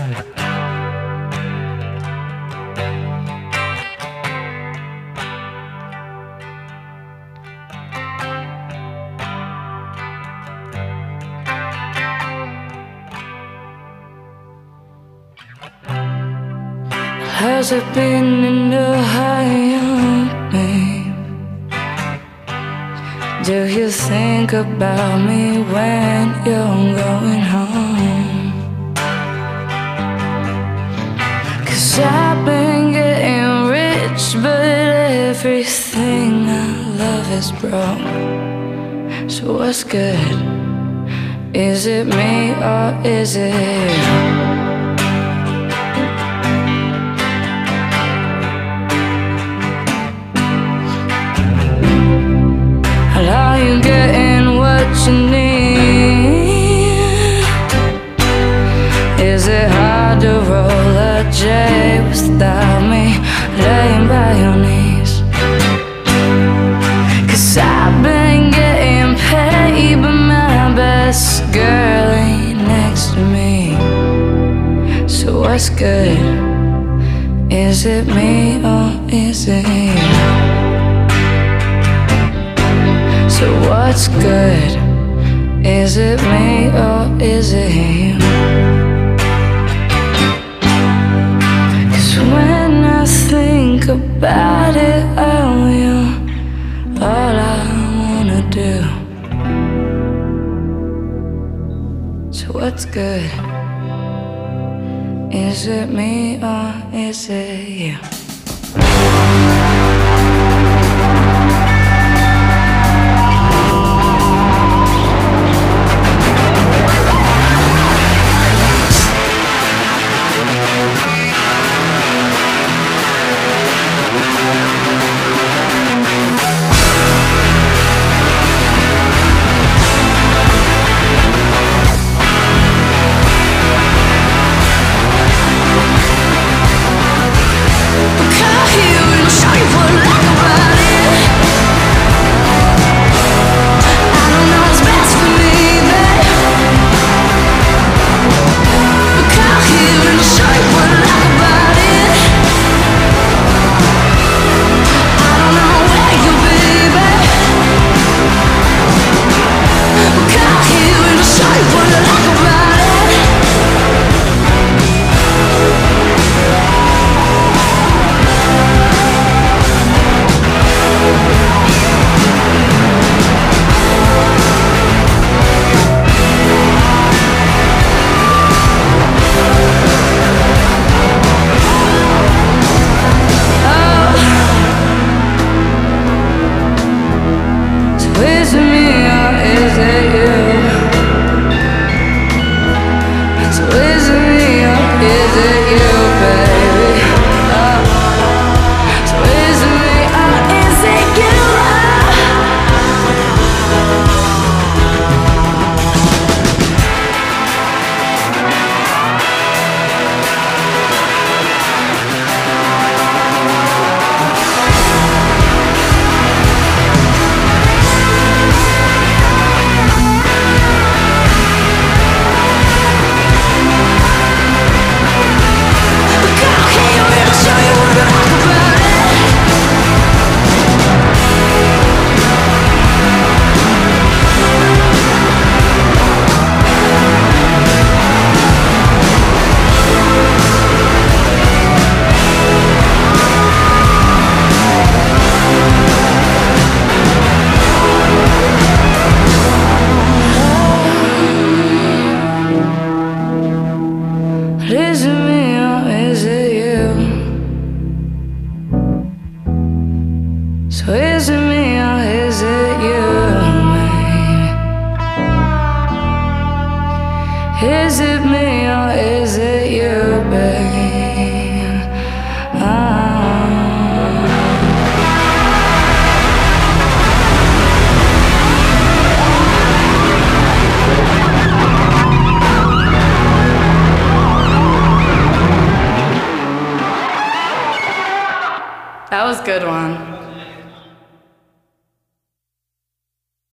Has it been enough high on me? Do you think about me when you're going home? 'Cause I've been getting rich, but everything I love is broke. So what's good? Is it me or is it you? Are you getting what you need? Is it hard to roll a J without me laying by your knees? 'Cause I've been getting paid, but my best girl ain't next to me. So what's good? Is it me or is it you? So what's good? Is it me or is it you? 'Cause when I think about it, you're all I wanna do. So what's good? Is it me or is it you? Is it me or is it you? So is it me or is it you, baby? Is it me or is it you, baby? That was a good one.